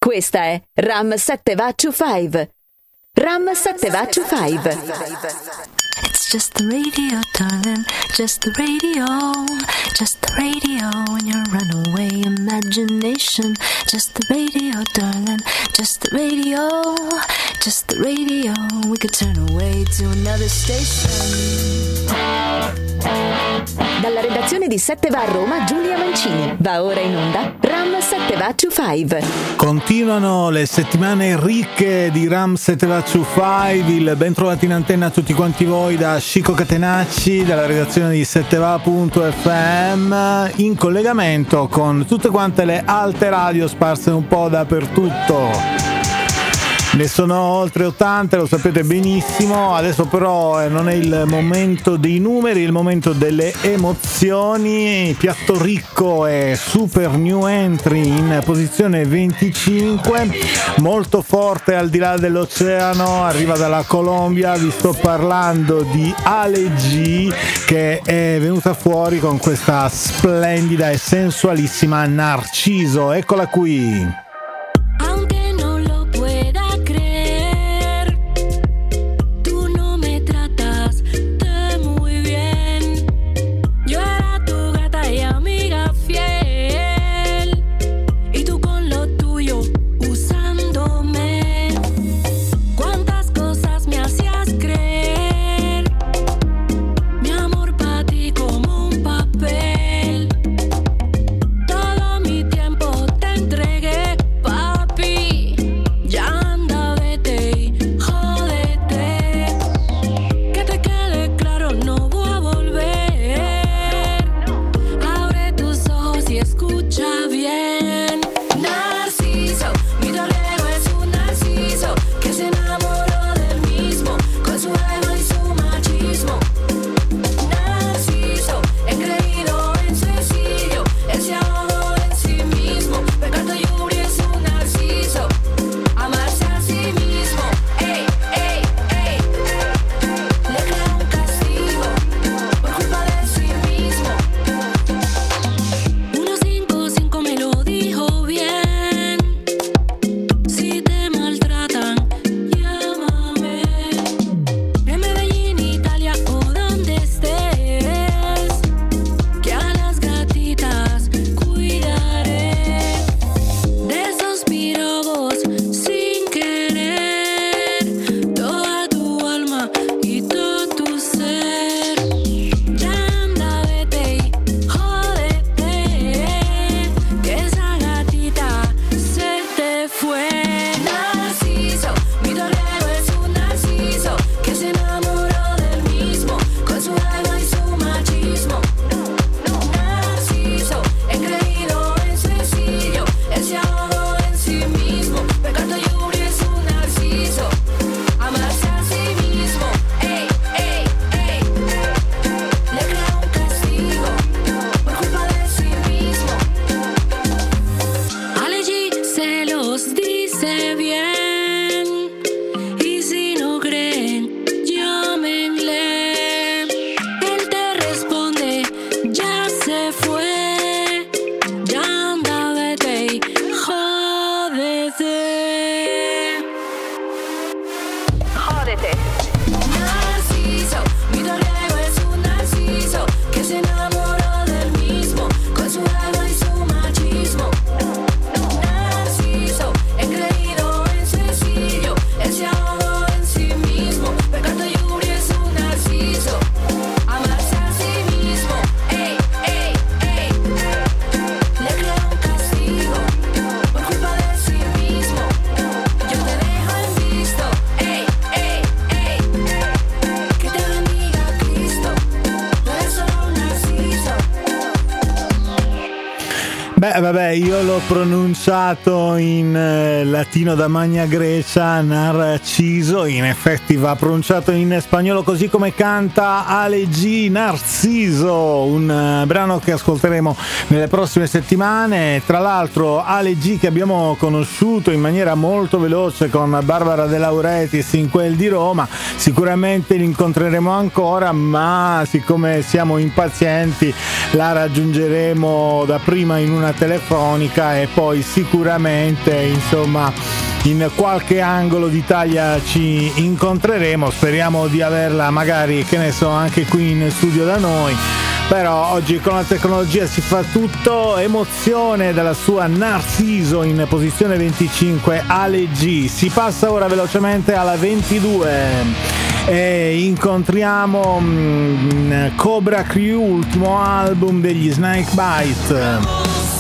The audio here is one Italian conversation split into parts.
Questa è Ram 7 Va 5. Ram 7 Va 5. It's just the radio, darling, just the radio, just the radio in your runaway imagination. Just the radio, darling, just the radio, just the radio. We could turn away to another station. Dalla redazione di 7 Va a Roma, Giulia Mancini. Va ora in onda Ram 7 Va 5. Continuano le settimane ricche di Ram 7 Va 5. Il ben trovati in antenna a tutti quanti voi da Chico Catenacci, dalla redazione di 7va.fm, in collegamento con tutte quante le alte radio sparse un po' dappertutto. Ne sono oltre 80, lo sapete benissimo. Adesso però non è il momento dei numeri, è il momento delle emozioni. Piatto ricco è Super New Entry in posizione 25, molto forte al di là dell'oceano, arriva dalla Colombia. Vi sto parlando di Ale G, che è venuta fuori con questa splendida e sensualissima Narciso. Eccola qui. Vabbè, io l'ho pronunciato in latino da Magna Grecia, Narciso. In effetti va pronunciato in spagnolo così come canta Ale G, Narciso, un brano che ascolteremo nelle prossime settimane. Tra l'altro Ale G, che abbiamo conosciuto in maniera molto veloce con Barbara De Laurentiis in quel di Roma, sicuramente li incontreremo ancora, ma siccome siamo impazienti la raggiungeremo dapprima in una telefonica e poi sicuramente insomma in qualche angolo d'Italia ci incontreremo, speriamo di averla magari, che ne so, anche qui in studio da noi. Però oggi con la tecnologia si fa tutto. Emozione dalla sua Narciso in posizione 25, Ale G. Si passa ora velocemente alla 22 e incontriamo Cobra Crew, ultimo album degli Snakebite.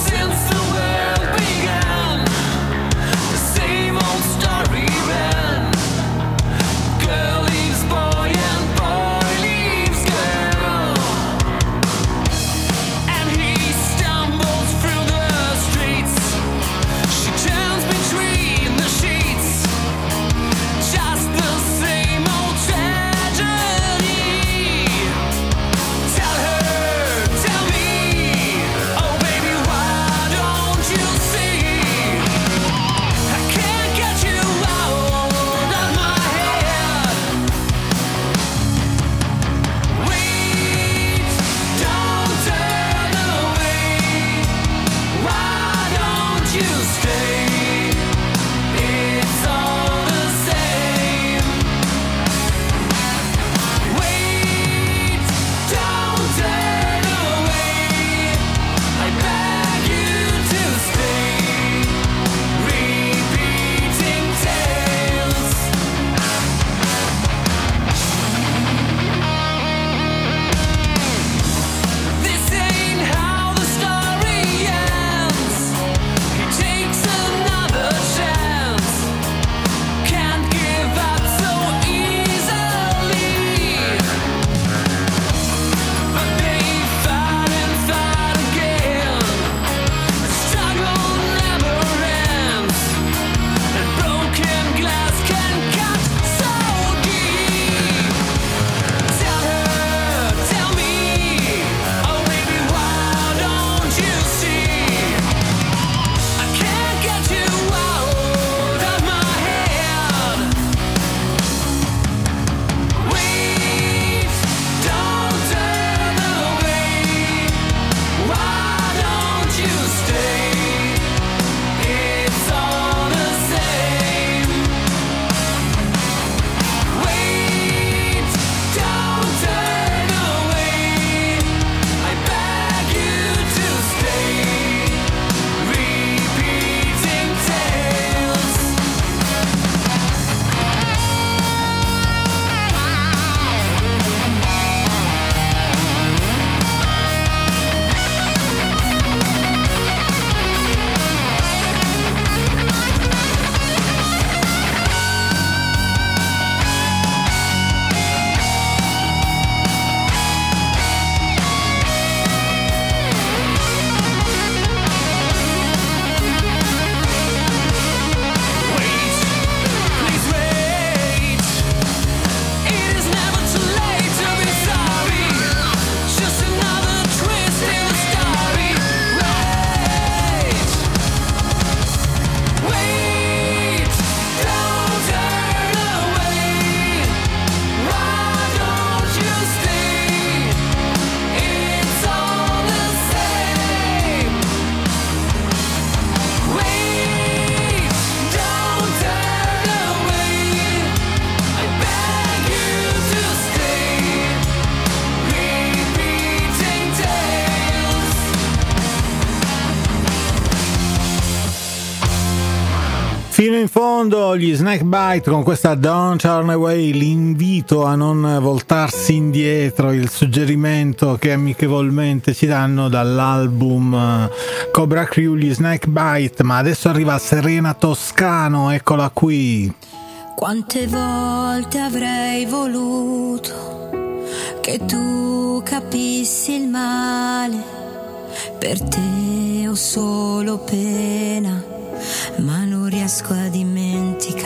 Fino in fondo gli Snakebite con questa Don't Turn Away, l'invito a non voltarsi indietro, il suggerimento che amichevolmente ci danno dall'album Cobra Crew, gli Snakebite. Ma adesso arriva Serena Toscano, eccola qui. Quante volte avrei voluto che tu capissi il male, per te ho solo pena, ma non riesco a dimenticare.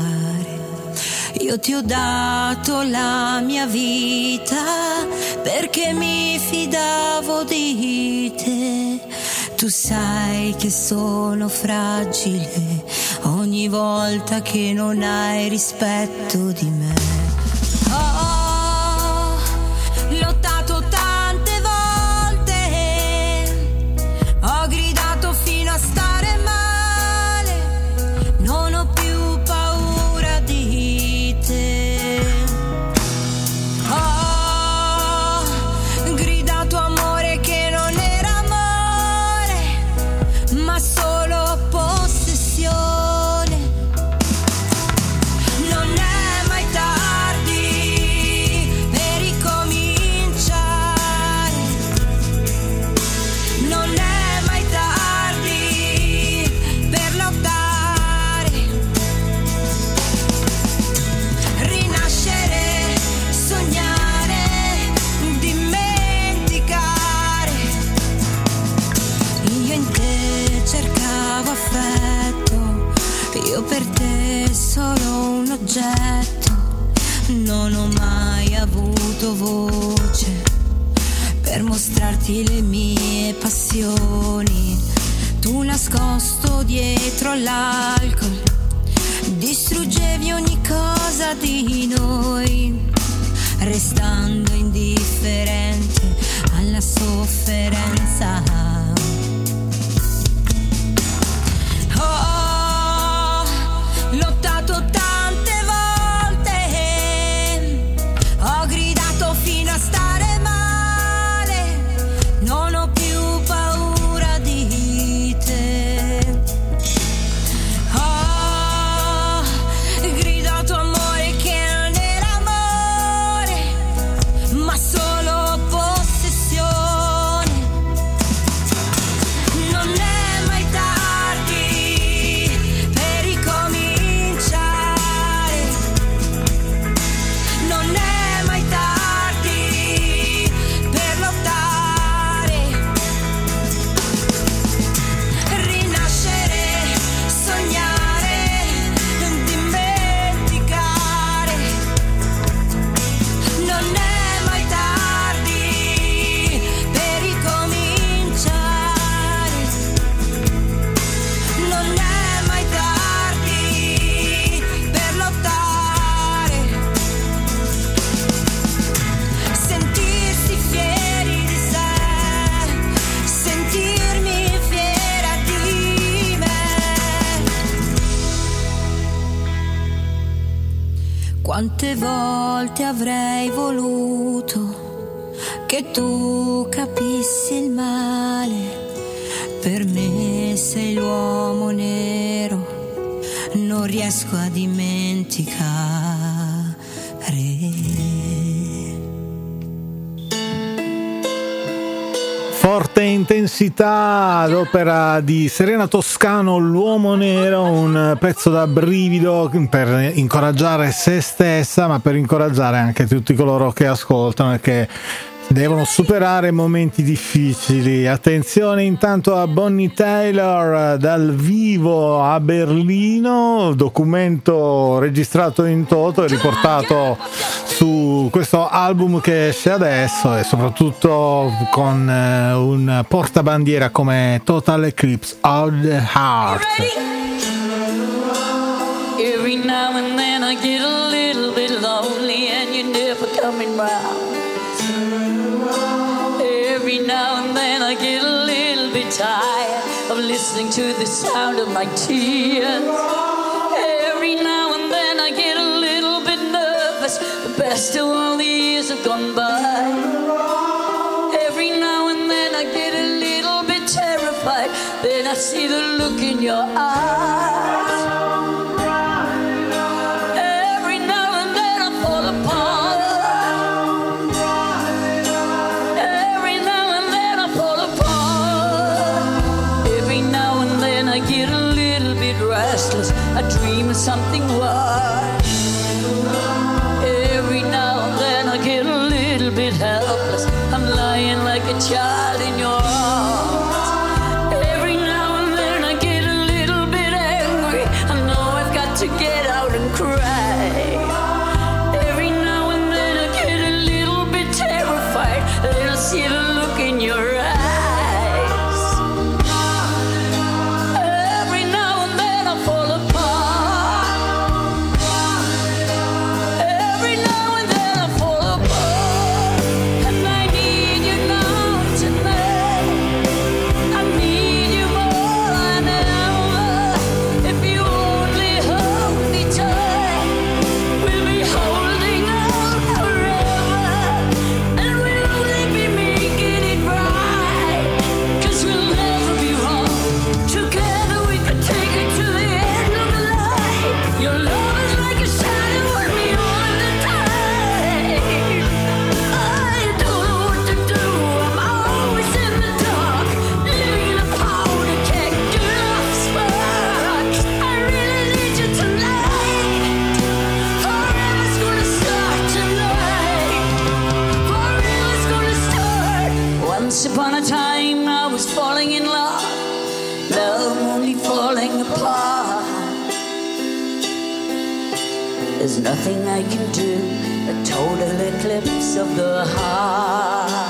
Io ti ho dato la mia vita perché mi fidavo di te. Tu sai che sono fragile ogni volta che non hai rispetto di me. Ho lottato tante volte, ho gridato Io per te solo un oggetto, non ho mai avuto voce per mostrarti le mie passioni. Tu nascosto dietro l'alcol distruggevi ogni cosa di noi, restando indifferente alla sofferenza. Ho lottato tante volte, ho gridato fino a stare male, non ho più paura di te. Ho gridato amore che non era amore, ma solo possessione. Non è mai tardi per ricominciare, non è mai tardi per lottare, rinascere, sognare, dimenticare. Non è mai tardi per ricominciare, non è mai tardi per lottare. Sentirsi fieri di sé, sentirmi fiera di me. Quante volte avrei voluto che tu capissi il male. Per me sei l'uomo nero, non riesco a dimenticare. Forte intensità, l'opera di Serena Toscano, L'uomo nero, un pezzo da brivido per incoraggiare se stessa, ma per incoraggiare anche tutti coloro che ascoltano e che devono superare momenti difficili. Attenzione intanto a Bonnie Tyler dal vivo a Berlino, documento registrato in toto e riportato su questo album che esce adesso, e soprattutto con un portabandiera come Total Eclipse of the Heart. Every now and then I get a little bit lonely and you're never coming round. Every now and then I get a little bit tired of listening to the sound of my tears. Every now and then I get a little bit nervous, the best of all the years have gone by. Every now and then I get a little bit terrified, then I see the look in your eyes. Every now and then I fall apart. Every now and then I fall apart. Every now and then I get a little bit restless, I dream of something worse. Every now and then I get a little bit helpless, I'm lying like a child in your arms. Every now and then I get a little bit angry, I know I've got to get out and cry. Every now and then I get a little bit terrified, then I see the look in your eyes. Every now and then I fall apart. There's nothing I can do, a total eclipse of the heart.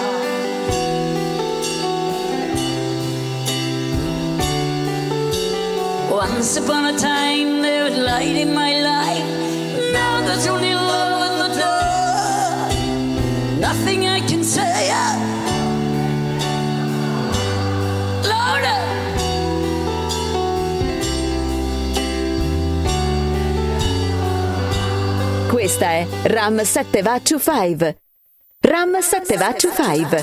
Once upon a time there was light in my life. Now there's only love in the dark. Nothing I can say. Louder. Questa è Ram 725. Ram 725.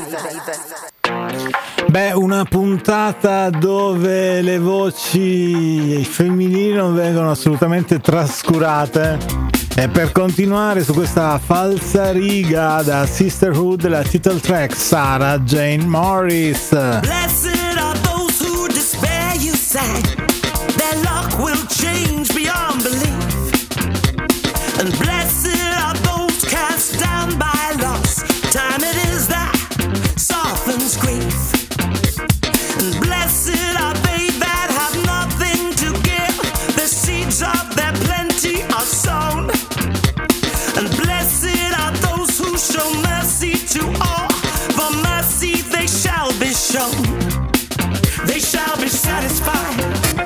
Beh, una puntata dove le voci femminili non vengono assolutamente trascurate. E per continuare su questa falsa riga da Sisterhood, la title track Sarah Jane Morris. Blessed are those who despair, you say. Their luck will change beyond belief. And blessed are those cast down by loss. Time it is that softens grief. And blessed are they that have nothing to give. The seeds of their plenty are sown. And blessed are those who show mercy to all. For mercy they shall be shown. They shall be satisfied.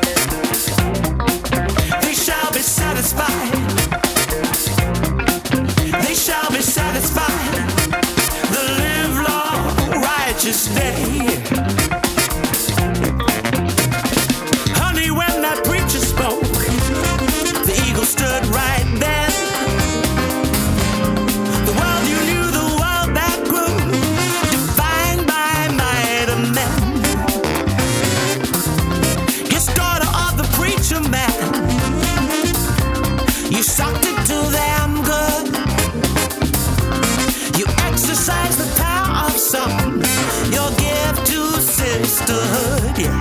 They shall be satisfied. They shall be satisfied. The live long righteous day. Honey, when that preacher spoke, the eagle stood right there. The world you knew, the world that grew, defined by might of men. Yes, daughter of the preacher man, you sucked it to them good. You exercise the power of song, your gift to sisterhood. Yeah.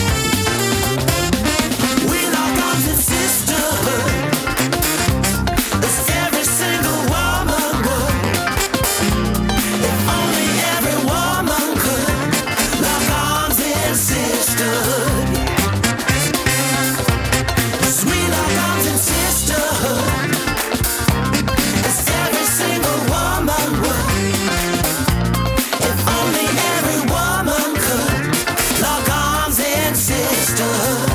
We lock arms in sisterhood. It's every single woman would. If only every woman could lock arms in sisterhood. Yes, we lock arms in sisterhood. It's every single woman would. If only every woman could lock arms in sisterhood.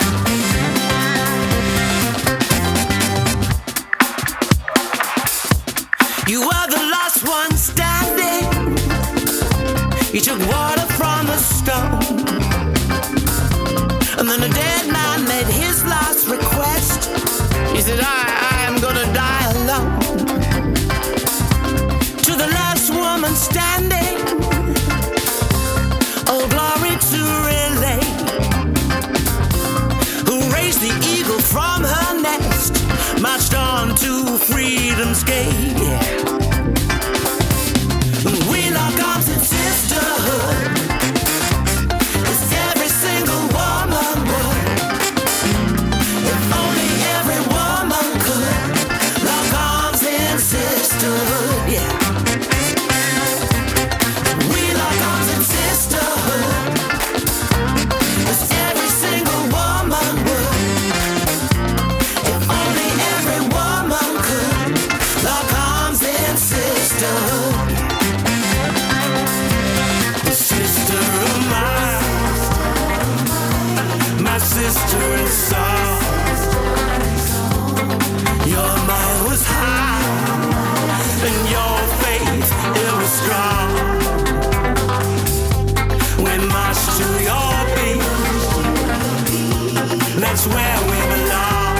You were the last one standing. You took water from a stone. And then a dead man made his last request. He said, I am gonna die alone. To the last woman standing, oh glory to relay, who raised the eagle from her nest, marched on to freedom's gate. Yeah. We lock arms in sisterhood. It's every single woman would. If only every woman could lock arms in sisterhood. Yeah. We lock arms in sisterhood. It's every single woman would. If only every woman could lock arms in sisterhood. Sister of mine, my sister in song. Your mind was high, and your faith, it was strong. We marched to your beat, that's where we belong.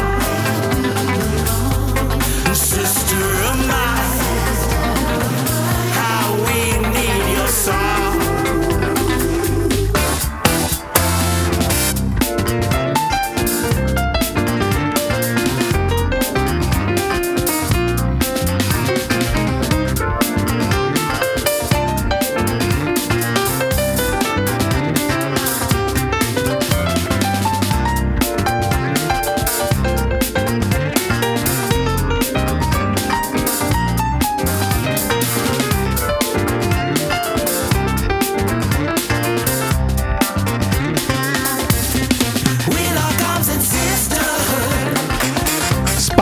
Sister of mine, how we need your song.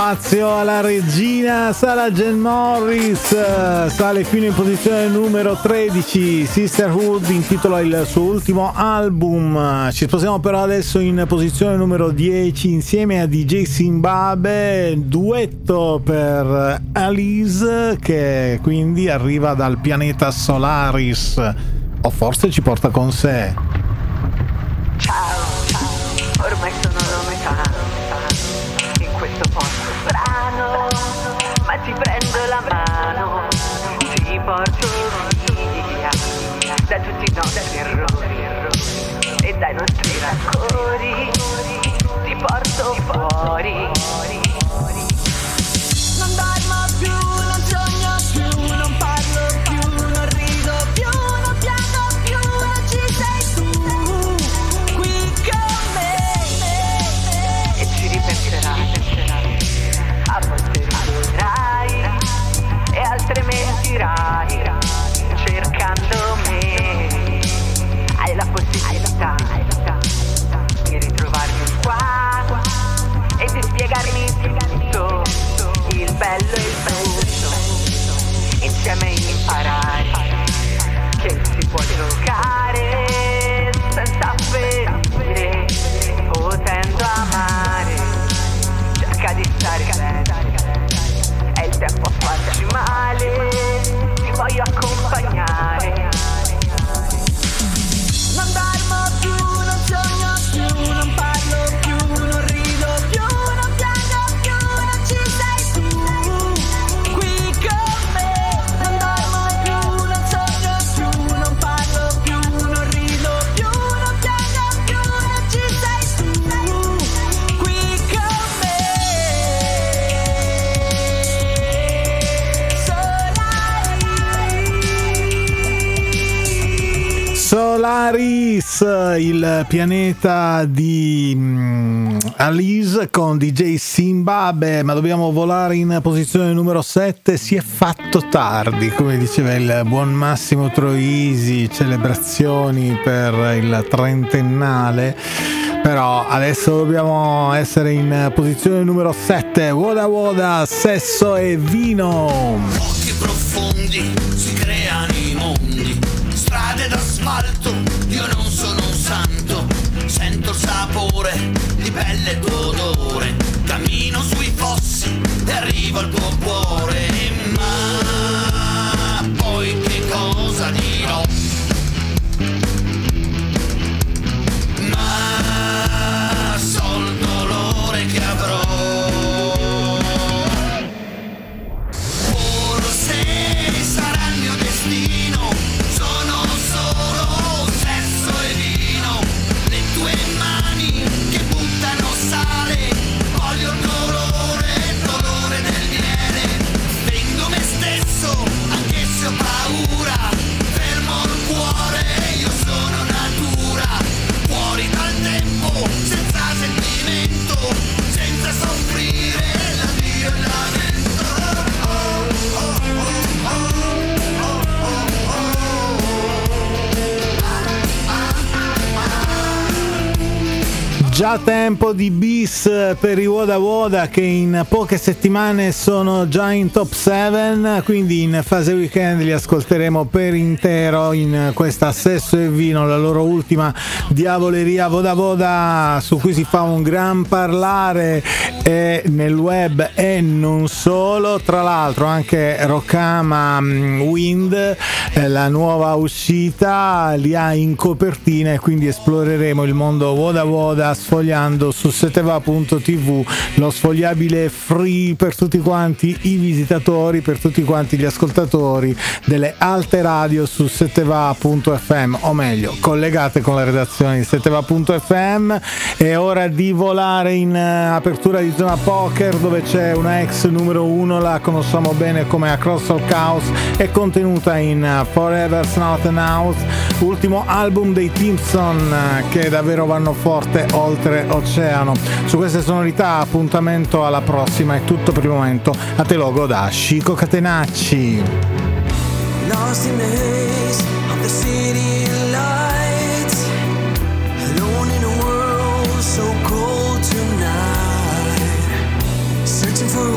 spazio alla regina Sarah Jane Morris, sale fino in posizione numero 13. Sisterhood intitola il suo ultimo album. Ci spostiamo però adesso in posizione numero 10 insieme a DJ Zimbabwe, duetto per Alice, che quindi arriva dal pianeta Solaris, o forse ci porta con sé. Ciao, ormai sono a metà in questo posto strano, ma ti prendo la mano, ti porto via da tutti i nostri errori e dai nostri rancori, ti porto fuori. Non dormo più, non sogno più, non parlo più, non rido più, non piango più, non ci sei tu qui con me. E ci ripenserai, a volte riderai e altre mentirai, cercando me. Hai la possibilità di ritrovarmi qua e di spiegarmi tutto, il bello e il brutto, insieme imparare che si può giocare senza ferire, potendo amare, cerca di stare bene, è il tempo a farci male, ti voglio accompagnare. Non dormo più, non sogno più, non parlo più, non rido più, non piango più, non ci sei tu qui con me. Non dormo più, non sogno più, non parlo più, non rido più, non piango più, non ci sei tu qui con me. Solaris, il pianeta di Alice con DJ Zimbabwe, ma dobbiamo volare in posizione numero 7. Si è fatto tardi, come diceva il buon Massimo Troisi, celebrazioni per il trentennale, però adesso dobbiamo essere in posizione numero 7. Woda Woda, sesso e vino. Occhi profondi si creano i mondi, strade d'asfalto, io non sono un santo, sento il sapore di pelle e tuo odore, cammino sui fossi e arrivo al tuo cuore, ma poi che cosa dirò? Ma so il dolore che avrò. Forse sarà il mio destino, sono solo sesso e vino, le tue mani che buttano sale, voglio il dolore del miele, vengo me stesso anche se ho paura, fermo il cuore, io sono natura, fuori dal tempo, senza sentimento, senza soffrire, l'addio e lamento. Già tempo di bis per i Woda Woda, che in poche settimane sono già in top 7, quindi in fase weekend li ascolteremo per intero in questa Sesso e Vino, la loro ultima diavoleria Woda Woda, su cui si fa un gran parlare nel web e non solo. Tra l'altro anche Rokama Wind, la nuova uscita, li ha in copertina, e quindi esploreremo il mondo Woda Woda sfogliando su seteva.tv, lo sfogliabile free per tutti quanti i visitatori, per tutti quanti gli ascoltatori delle alte radio su seteva.fm, o meglio collegate con la redazione di seteva.fm. È ora di volare in apertura di zona poker, dove c'è una ex numero 1, la conosciamo bene come Across All Chaos, è contenuta in Forever's Not an House, ultimo album dei Timpson, che davvero vanno forte oltre oceano. Su queste sonorità appuntamento alla prossima, è tutto per il momento. A te logo da Chico Catenacci. Lost in the haze of the city lights, alone in a world so cold tonight, searching for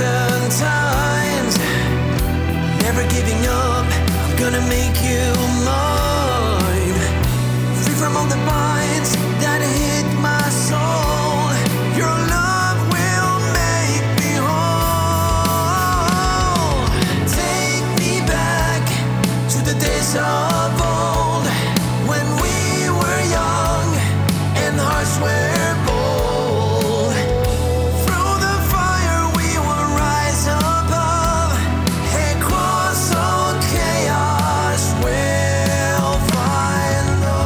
1,000 times. Never giving up, I'm gonna make you mine. Free from all the binds that hit my soul. Your love will make me whole. Take me back to the days of old, when we were young and hearts were bold. Through the fire we will rise above, and cross all chaos we'll find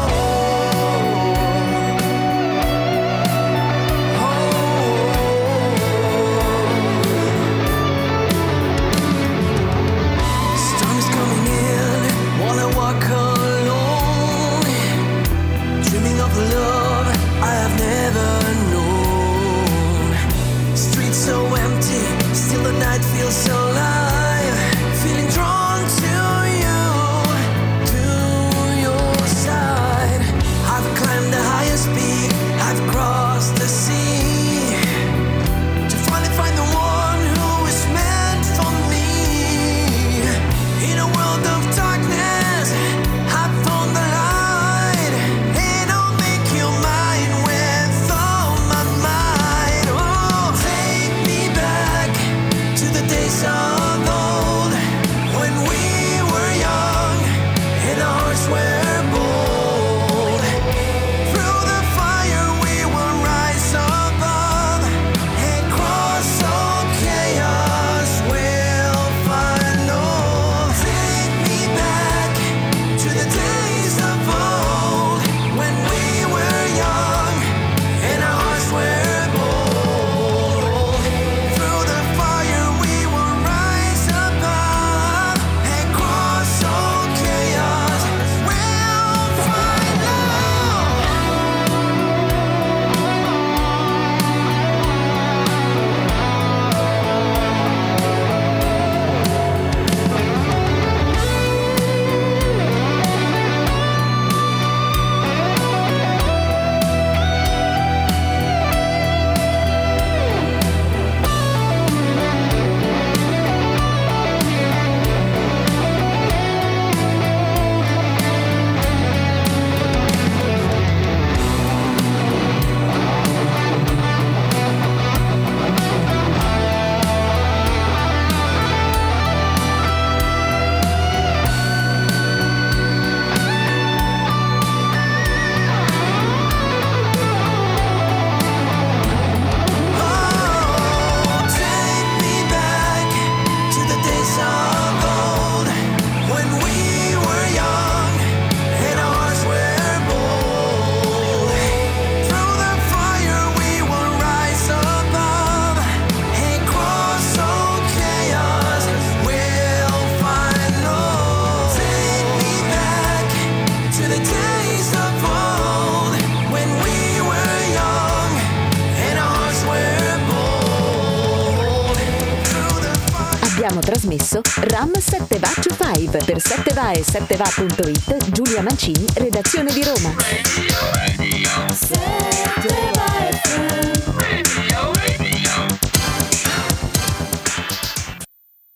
Storm is coming in while I walk alone, dreaming of the love I have never known. Streets so empty, still the night feels alive. Feeling drawn to your side. I've climbed the highest peak, I've crossed the sea, to finally find the one who is meant for me. In a world of darkness, I found the light, and I'll make you mine with all my might. Oh, take me back to the days of old, when we were young and our hearts were bold. Through the fire we will rise above, and cross all chaos we'll find. Oh, take me back to the days of old, when we were young and our hearts were bold. Through the fire we will rise above, and cross all chaos we'll find. Take me back to the days of old, when we were young and our hearts were bold. Through the fire we will rise above, and cross all chaos we'll find. Oh, take me back to the days of old, when we were young and our hearts were bold. Through the fire. Abbiamo trasmesso Ram 7va25 per 7va e 7va.it. Giulia Mancini, redazione di Roma. 7va FM.